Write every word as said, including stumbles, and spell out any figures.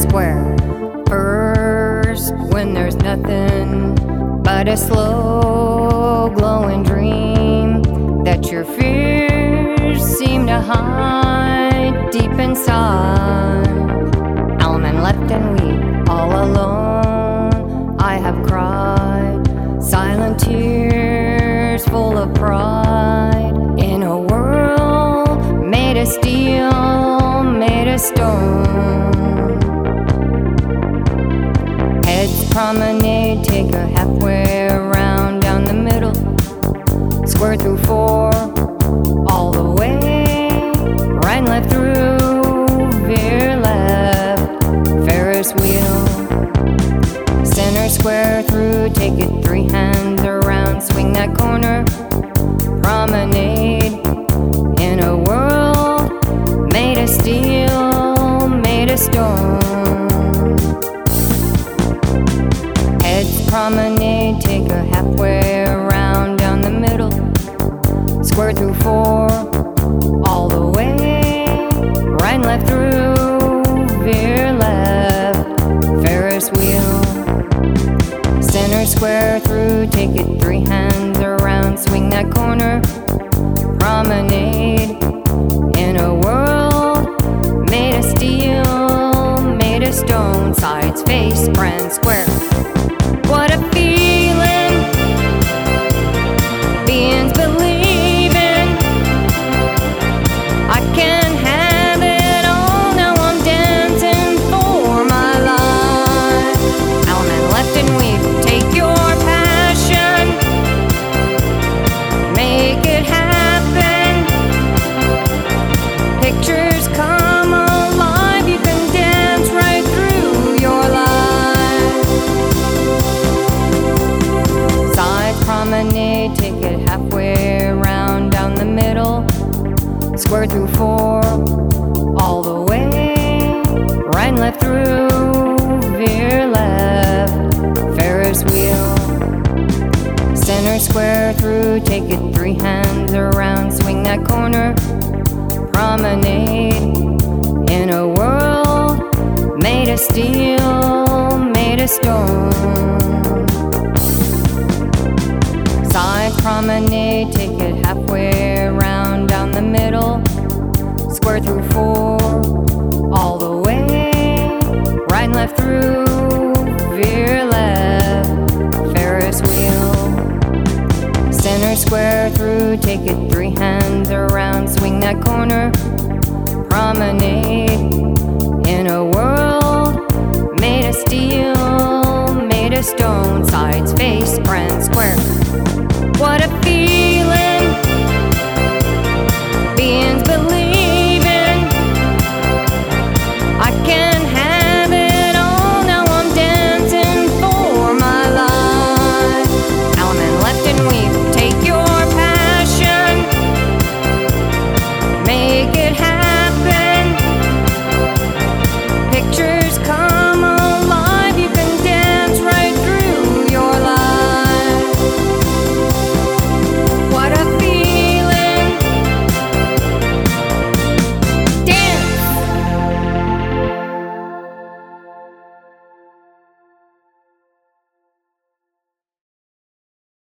square. First, when there's nothing but a slow glowing dream that your fears seem to hide deep inside. Almond left and we all alone. I have cried silent tears full of pride in a world made of steel, made of stone. Heads promenade, take a halfway around down the middle, square through four, all the way, right and left through, veer left, Ferris wheel. Center square through, take it three hands around, swing that corner, promenade in a world made of steel, made of stone. Heads promenade, take a halfway around down the middle, square through four, all the way, right and left through, veer left, Ferris wheel. Center square through, take it three hands around, swing that corner, promenade in a world made of steel, made of stone. Sides, face, grand square. What a feeling, being's believing. I can have it all, now I'm dancing for my life. Almond left and weave, take your passion, make it happen. Pictures come alive, you can dance right through your life. Side promenade, take it halfway around down the middle, square through four, all the way, right and left through, veer left, Ferris wheel. Center square through, take it three hands around, swing that corner, promenade in a world made of steel, made of stone. Side promenade, take it halfway around down the middle, square through four, all the way, right and left through, veer left, Ferris wheel. Center square through, take it three hands around, swing that corner, promenade in a world made of steel, made of stone. Sides, face, grand square. What a